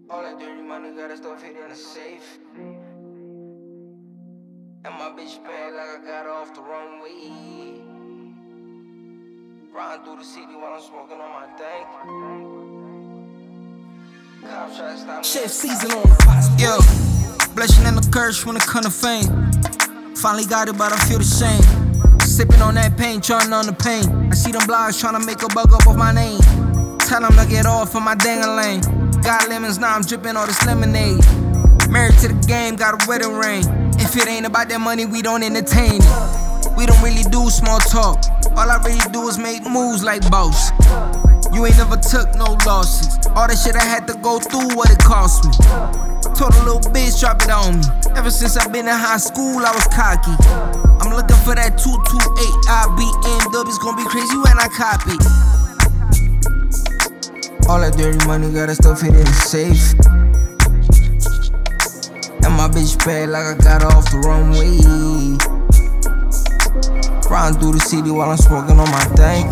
All that dirty money, got that stuff hid in the safe. And my bitch bad like I got her off the runway. Riding through the city while I'm smoking on my dank. Cops try to stop me. Chef season on the pot. Yo, blessing and the curse when it come to fame. Finally got it, but I feel the shame. Sipping on that pain, trying on the pain. I see them blogs trying to make a bug up of my name. Tell them to get off of my dang-a-lane. Got lemons, now I'm dripping all this lemonade. Married to the game, got a wedding ring. If it ain't about that money, we don't entertain it. We don't really do small talk. All I really do is make moves like boss. You ain't never took no losses. All the shit I had to go through, what it cost me. Told a little bitch, drop it on me. Ever since I've been in high school, I was cocky. I'm looking for that 228 IBMW's gonna be crazy when I copy. All that dirty money, got that stuff hid in the safe. And my bitch bad like I got her off the runway. Riding through the city while I'm smoking on my dank.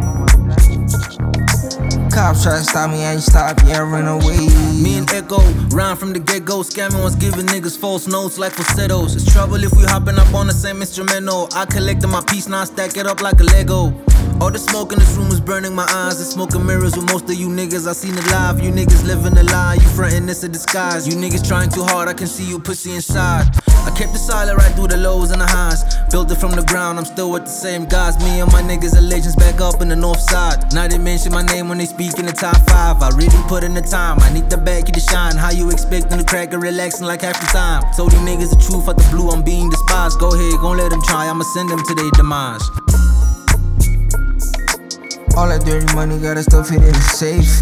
Cops try to stop me, I ain't stop, yeah, I ran away. Me and Echo, rhyme from the get-go. Scamming was giving niggas false notes like falsettos. It's trouble if we hopping up on the same instrumental. I collected my piece, now I stack it up like a Lego. All the smoke in this room is burning my eyes. It's smoking mirrors with most of you niggas. I seen it live. You niggas living a lie. You frontin' this a disguise. You niggas trying too hard. I can see you pussy inside. I kept it silent right through the lows and the highs. Built it from the ground. I'm still with the same guys. Me and my niggas are legends back up in the north side. Now they mention my name when they speak in the top 5. I really put in the time. I need the back of the shine. How you expecting to crack and relaxing like half the time? Told you niggas the truth out the blue. I'm being despised. Go ahead, gon' let them try. I'ma send them to their demise. All that dirty money, got that stuff hid in the safe.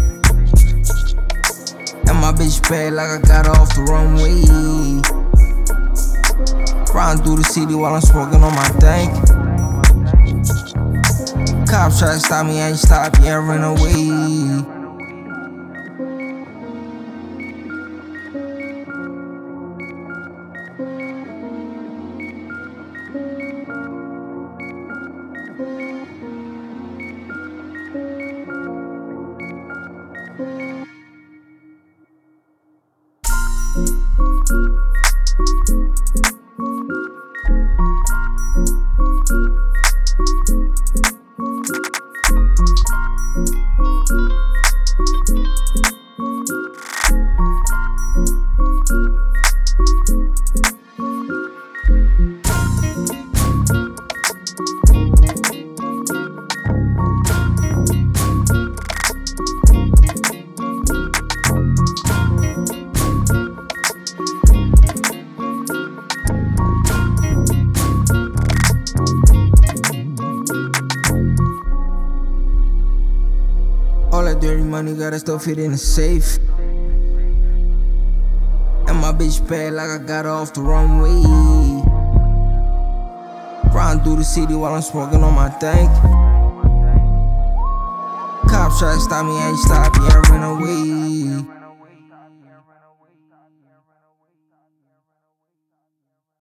And my bitch bad like I got her off the runway. Riding through the city while I'm smoking on my dank. Cops try to stop me, I ain't stop, yeah, I ran away. All that dirty money, got that stuff hid in the safe. And my bitch bad like I got her off the runway. Riding through the city while I'm smoking on my dank. Cops try to stop me, I ain't stop, yeah, I ran away.